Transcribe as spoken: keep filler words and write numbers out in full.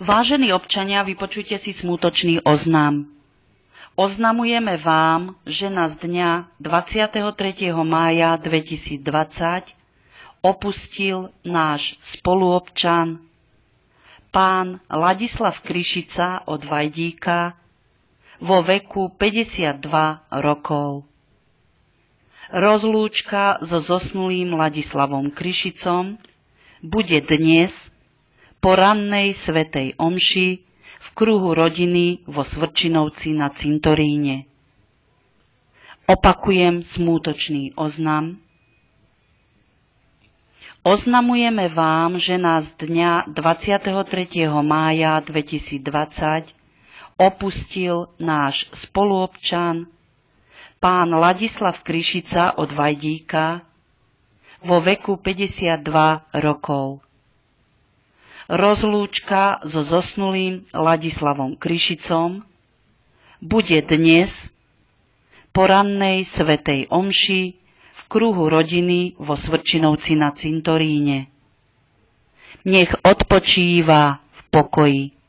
Vážení občania, vypočujte si smútočný oznam. Oznamujeme vám, že nás dňa dvadsiateho tretieho mája dvetisícdvadsať opustil náš spoluobčan, pán Ladislav Kryšica od Vajdíka vo veku päťdesiatdva rokov. Rozlúčka so zosnulým Ladislavom Kryšicom bude dnes po rannej svätej omši v kruhu rodiny vo Svrčinovci na cintoríne. Opakujem smútočný oznam. Oznamujeme vám, že nás dňa dvadsiateho tretieho mája dvetisícdvadsať opustil náš spoluobčan, pán Ladislav Kryšica od Vajdíka vo veku päťdesiatdva rokov. Rozlúčka so zosnulým Ladislavom Kryšicom bude dnes po rannej svätej omši v kruhu rodiny vo Svrčinovci na cintoríne. Nech odpočíva v pokoji.